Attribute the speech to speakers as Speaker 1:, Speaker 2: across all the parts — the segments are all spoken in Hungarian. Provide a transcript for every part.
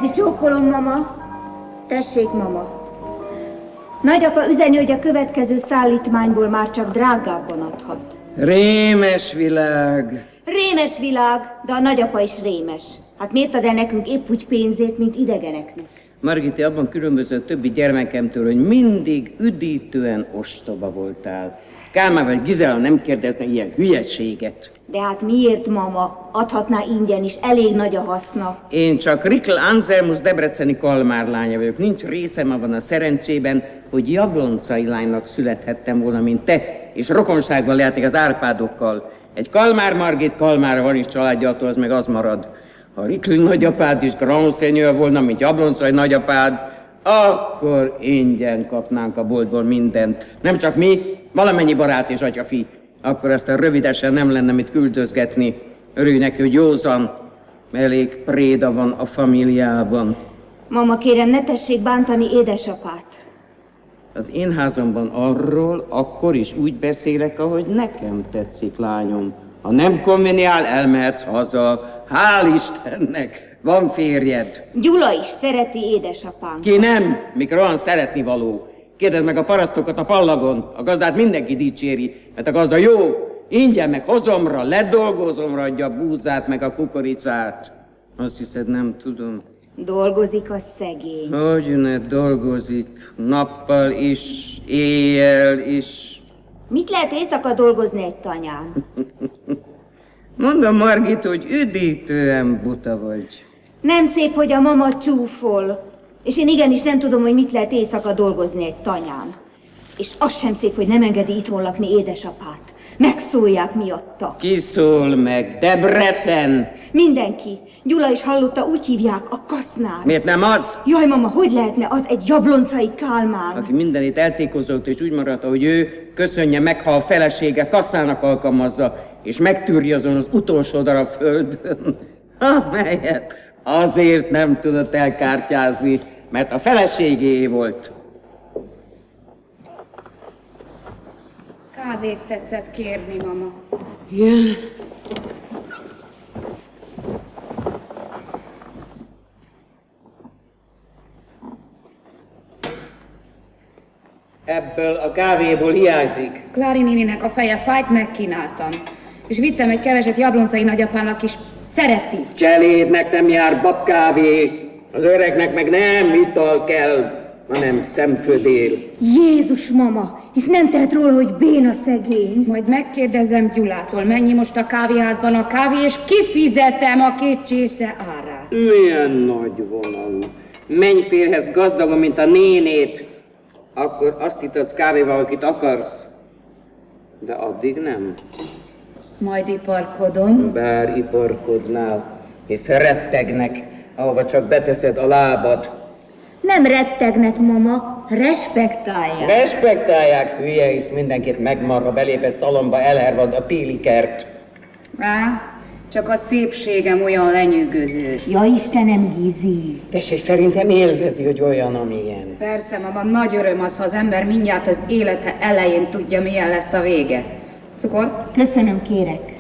Speaker 1: Kezi csókolom, mama. Tessék, mama. Nagyapa üzeni, hogy a következő szállítmányból már csak drágábban adhat.
Speaker 2: Rémes világ.
Speaker 1: Rémes világ, de a nagyapa is rémes. Hát miért ad el nekünk épp úgy pénzért, mint idegeneknek?
Speaker 2: Margit, abban különböző a többi gyermekemtől, hogy mindig üdítően ostoba voltál. Kálmán vagy Gizella nem kérdeznek ilyen hülyeséget.
Speaker 1: De hát miért, mama? Adhatná ingyen is, elég nagy a haszna.
Speaker 2: Én csak Rikl Anselmus debreceni Kalmár lánya vagyok. Nincs részem abban a szerencsében, hogy jabloncai lánynak születhettem volna, mint te, és rokonságban lehetek az Árpádokkal. Egy Kalmár Margit Kalmárra van is családja, attól az meg az marad. Ha Rikl nagyapád is Grand Seigneur volna, mint jabloncai nagyapád, akkor ingyen kapnánk a boltból mindent. Nem csak mi, valamennyi barát és atyafi. Akkor aztán rövidesen nem lenne mit küldözgetni. Örülj neki, hogy józan, elég préda van a familiában.
Speaker 1: Mama, kérem, ne tessék bántani édesapát.
Speaker 2: Az én házamban arról akkor is úgy beszélek, ahogy nekem tetszik, lányom. Ha nem konveniál, elmehetsz haza. Hál' Istennek, van férjed.
Speaker 1: Gyula is szereti édesapánkat.
Speaker 2: Ki nem, mikor olyan szeretni való. Kérdezd meg a parasztokat a pallagon, a gazdát mindenki dicséri, mert a gazda jó, ingyen meg hozomra, ledolgozomra adja a búzát meg a kukoricát. Azt hiszed, nem tudom.
Speaker 1: Dolgozik a szegény.
Speaker 2: Hogy ne dolgozik, nappal is, éjjel is.
Speaker 1: Mit lehet éjszaka dolgozni egy tanyán?
Speaker 2: Mondom, Margit, hogy üdítően buta vagy.
Speaker 1: Nem szép, hogy a mama csúfol. És én igenis nem tudom, hogy mit lehet éjszaka dolgozni egy tanyán. És az sem szép, hogy nem engedi itthon lakni édesapát. Megszólják miatta.
Speaker 2: Ki szól meg? Debrecen!
Speaker 1: Mindenki. Gyula is hallotta, úgy hívják, a kasznál.
Speaker 2: Miért nem az?
Speaker 1: Jaj, mama, hogy lehetne az egy jabloncai Kálmán?
Speaker 2: Aki mindenit eltékozott és úgy maradt, hogy ő köszönje meg, ha a felesége kasznának alkalmazza, és megtűrje azon az utolsó darab földön, amelyet azért nem tudott elkártyázni, mert a feleségé volt.
Speaker 3: Kávét tetszett kérni, mama.
Speaker 2: Igen. Ebből a kávéból hiányzik.
Speaker 3: Klári néninek a feje fájt, megkínáltam. És vittem egy keveset jabloncai nagyapának is. Szereti.
Speaker 2: Cselédnek nem jár babkávé, az öregnek meg nem ital kell, hanem szemfödél.
Speaker 1: Jézus, mama, hisz nem tehet róla, hogy béna szegény.
Speaker 3: Majd megkérdezem Gyulától, mennyi most a kávéházban a kávé, és kifizetem a 2 csésze árát.
Speaker 2: Milyen nagy vonalú. Menj férhez gazdagon, mint a nénét, akkor azt itatsz kávéval, akit akarsz. De addig nem.
Speaker 3: Majd iparkodom.
Speaker 2: Bár iparkodnál, hisz rettegnek, ahova csak beteszed a lábad.
Speaker 1: Nem rettegnek, mama, respektálják.
Speaker 2: Respektálják, hülye, hisz mindenkit megmarra, belépett szalomba, elhervad a téli kert.
Speaker 3: Á, csak a szépségem olyan lenyűgöző.
Speaker 1: Ja, Istenem, Gizi.
Speaker 2: Tessék, szerintem élvezi, hogy olyan, amilyen.
Speaker 3: Persze, mama, nagy öröm az, ha az ember mindjárt az élete elején tudja, milyen lesz a vége. Cukor?
Speaker 1: Köszönöm, kérek.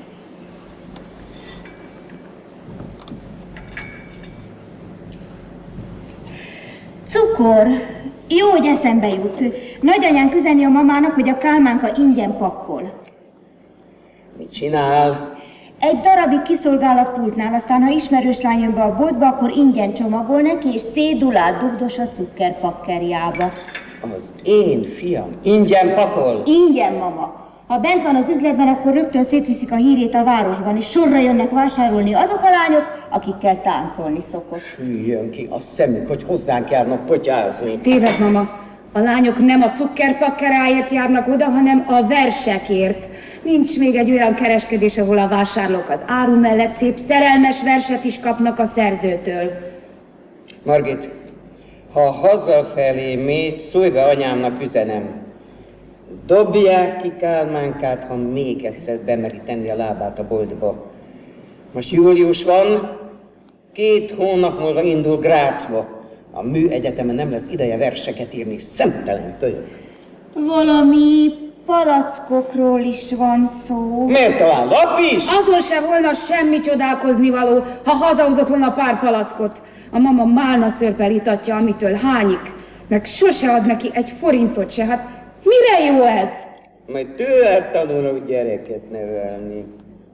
Speaker 1: Cukor. Jó, hogy eszembe jut. Nagyanyánk üzeni a mamának, hogy a Kálmánka ingyen pakkol.
Speaker 2: Mit csinál?
Speaker 1: Egy darabig kiszolgál a pultnál, aztán ha ismerős lány jön be a boltba, akkor ingyen csomagol neki, és cédulát dugdos a cukkerpakkerjába.
Speaker 2: Az én fiam ingyen pakol?
Speaker 1: Ingyen, mama. Ha bent van az üzletben, akkor rögtön szétviszik a hírét a városban, és sorra jönnek vásárolni azok a lányok, akikkel táncolni szokott.
Speaker 2: Süljön ki a szemük, hogy hozzánk járnak potyázni.
Speaker 3: Téved, mama. A lányok nem a cukkerpakkeráért járnak oda, hanem a versekért. Nincs még egy olyan kereskedés, ahol a vásárlók az áru mellett szép szerelmes verset is kapnak a szerzőtől.
Speaker 2: Margit, ha hazafelé mész, szólj be anyámnak, üzenem. Dobják ki Kálmánkát, ha még egyszer bemeri tenni a lábát a boltba. Most július van, 2 hónap múlva indul Grácsba. A műegyetemen nem lesz ideje verseket írni, szemtelen kölyök.
Speaker 1: Valami palackokról is van szó.
Speaker 2: Miért talán lap is?
Speaker 3: Azon sem volna semmi csodálkozni való, ha hazahozott volna pár palackot. A mama málna szörppel itatja, amitől hányik, meg sose ad neki egy forintot se. Hát mire jó ez?
Speaker 2: Majd tőled tanulok gyereket nevelni.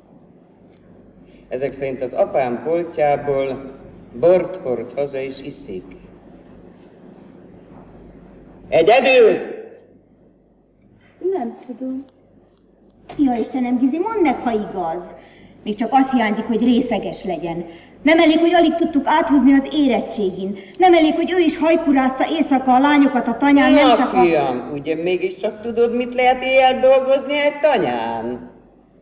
Speaker 2: Ezek szerint az apám poltjából bort hord haza és iszik. Egyedül!
Speaker 3: Nem tudom.
Speaker 1: Ja, Istenem, Gizi, mondd meg, ha igaz. Még csak az hiányzik, hogy részeges legyen. Nem elég, hogy alig tudtuk áthúzni az érettségin. Nem elég, hogy ő is hajkurásza éjszaka a lányokat a tanyán, nem csak a...
Speaker 2: Fiam, ugye mégiscsak tudod, mit lehet éjjel dolgozni egy tanyán?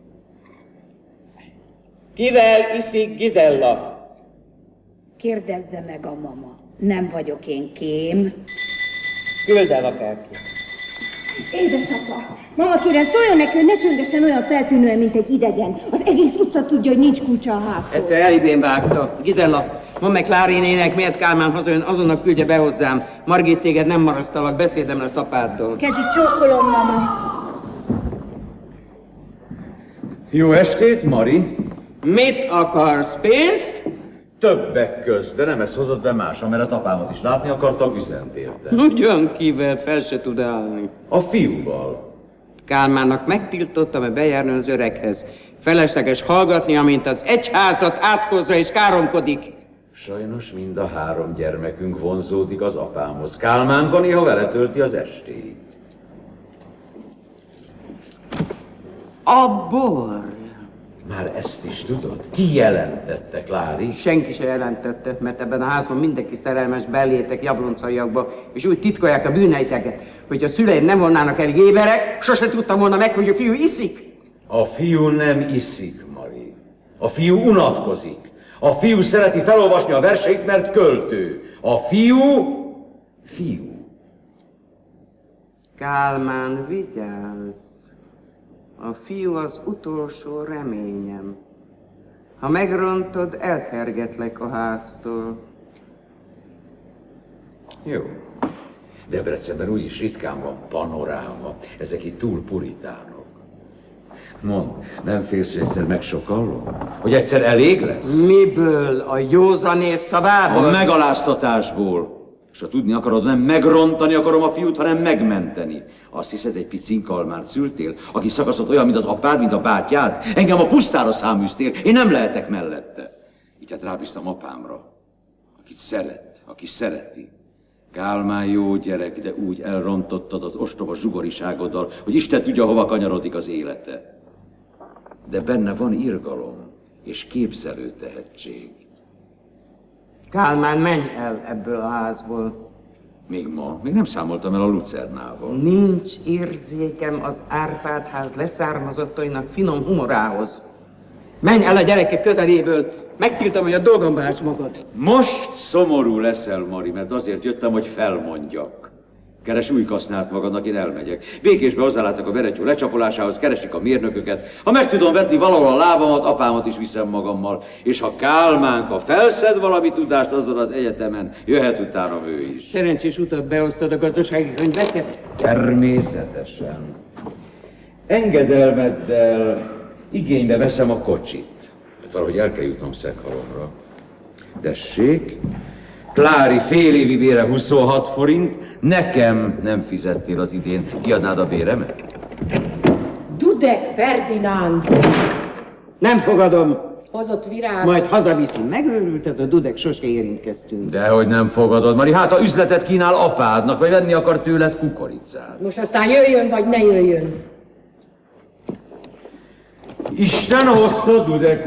Speaker 2: Kivel iszik Gizella?
Speaker 3: Kérdezze meg a mama. Nem vagyok én kém.
Speaker 2: Küld el akárki.
Speaker 1: Édesapa, mama kérem, szóljon neki, hogy ne csöndesen olyan feltűnően, mint egy idegen. Az egész utca tudja, hogy nincs kulcsa a házhoz.
Speaker 2: Egyszer elibén vágta. Gizella, mondd meg Klárinének, miért Kálmán hazajön, azonnal küldje be hozzám. Margit, téged nem marasztalak, beszédem lesz apáddal.
Speaker 1: Kezi, csókolom, mama.
Speaker 4: Jó estét, Mari!
Speaker 2: Mit akarsz, pénzt?
Speaker 4: Többek közt, de nem ezt hozott be más, amellett apámat is látni akartam, üzent érte.
Speaker 2: Ugyan kivel, fel se tud állni.
Speaker 4: A fiúval.
Speaker 2: Kálmánnak megtiltottam bejárni az öreghez. Felesleges hallgatni, amint az egyházat átkozza és káromkodik.
Speaker 4: Sajnos mind a 3 gyermekünk vonzódik az apámhoz. Kálmánka néha vele tölti az estéit.
Speaker 2: A bor.
Speaker 4: Már ezt is tudod? Ki jelentette, Klári?
Speaker 2: Senki se jelentette, mert ebben a házban mindenki szerelmes belétek jabloncaiakba, és úgy titkolják a bűneiteket, hogy a szüleim nem volnának elég éberek, sose tudtam volna meg, hogy a fiú iszik.
Speaker 4: A fiú nem iszik, Mari. A fiú unatkozik. A fiú szereti felolvasni a verseit, mert költő. A fiú...
Speaker 2: Kálmán, vigyázz! A fiú az utolsó reményem. Ha megrontod, elkergetlek a háztól.
Speaker 4: Jó. Debrecenben úgyis ritkán van panoráma. Ezek itt túl puritánok. Mondd, nem félsz, hogy egyszer megsokallom? Hogy egyszer elég lesz?
Speaker 2: Miből? A józanész szavából?
Speaker 4: A megaláztatásból. És ha tudni akarod, nem megrontani akarom a fiút, hanem megmenteni. Azt hiszed, egy picin kalmárt szültél, aki szakaszott olyan, mint az apád, mint a bátyád? Engem a pusztára száműztél, én nem lehetek mellette. Így hát rábíztam apámra, akit szeret, aki szereti. Kálmán jó gyerek, de úgy elrontottad az ostoba zsugoriságoddal, hogy Isten tudja, hova kanyarodik az élete. De benne van irgalom és képzelő tehetség.
Speaker 2: Kálmán, menj el ebből a házból.
Speaker 4: Még ma? Még nem számoltam el a lucernával.
Speaker 2: Nincs érzékem az Árpád-ház leszármazottainak finom humorához. Menj el a gyerekek közeléből, megtiltom, hogy a dolgomba áss magad.
Speaker 4: Most szomorú leszel, Mari, mert azért jöttem, hogy felmondjak. Keres új kasznárt magadnak, én elmegyek. Békésbe hozzálátok a veretyó lecsapolásához, keresik a mérnököket. Ha meg tudom vetni valahol a lábamat, apámat is viszem magammal. És ha Kálmánka felszed valami tudást azon az egyetemen, jöhet utánam ő is.
Speaker 2: Szerencsés utat beosztod a gazdasági könyveket?
Speaker 4: Természetesen. Engedelmeddel igénybe veszem a kocsit. Mert valahogy el kell jutnom Szekhalomra. Tessék, Klári félévi bére 26 forint, nekem nem fizettél az idén, kiadnád a béremet?
Speaker 5: Dudek Ferdinánd
Speaker 2: Nem fogadom.
Speaker 5: hozott virágot.
Speaker 2: Majd hazaviszi. Megőrült ez a Dudek, sose érintkeztünk.
Speaker 4: Dehogy nem fogadod, Mari, hát ha üzletet kínál apádnak, vagy venni akar tőled kukoricát.
Speaker 5: Most aztán jöjjön, vagy ne jöjjön.
Speaker 4: Isten hozta, Dudek